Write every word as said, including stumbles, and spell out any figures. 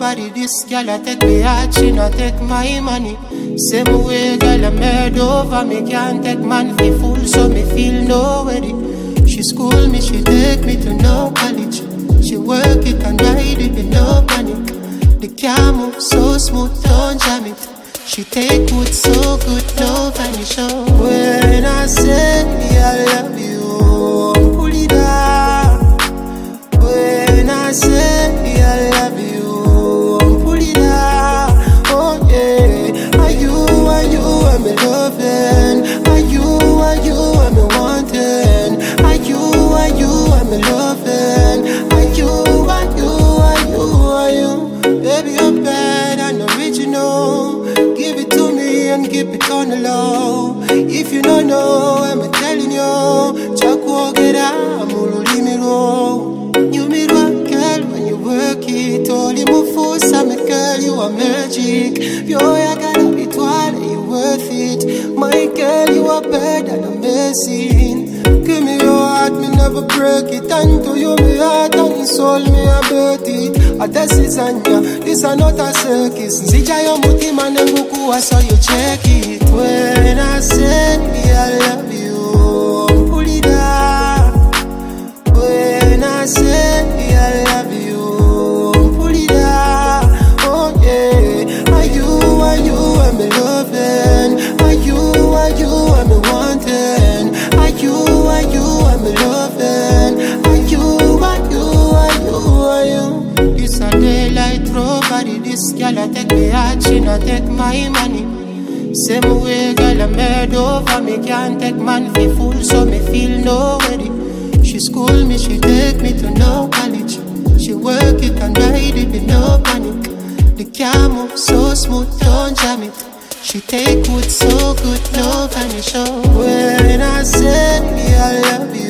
body, this girl I take me heart, she not take my money. Same way, girl I made over me, can't take man fi fool, so me feel no ready. She school me, she take me to no college. She work it and ride it with no panic. The car move so smooth, don't jam it. She take good, so good, no vanish. When I say I love you, pull it down. When I say I love you, pull it down. Oh yeah, are you, are you, I'm loving. Are you, are you, I'm wanting. Are you, are you, I'm loving. Are you, are you, are you, are you? Baby, you're bad and original. Give it to me and keep it on the low. If you don't know, I'm telling you. Chakwa gera, mululi miro. You mirror girl when you work it. Only move for some girl, you are magic. Yo, I gotta be twirl, you worth it. My girl, you are better than amazing. Give me your heart, me never break it. And to you, me heart and soul, me I bet it. A this is Anya, this is not a circus. Zija yo mutima nenguku, so you check it. When I say I love you, pull it down. When I say I love you, pull it down. Oh yeah, are you, are you, I'm loving. Are you, are you, I'm wanting. Are you, are you, I'm loving. Are you, are you, are you, are you? This a daylight robbery. This girl I take me heart, she not take my money. Same way, girl I made over me, can't take man fi fool, so me feel no ready. She school me, she take me to no college. She work it and ride it with no panic. The car move so smooth, don't jam it. She take good, so good, no vanish. When I say I love you,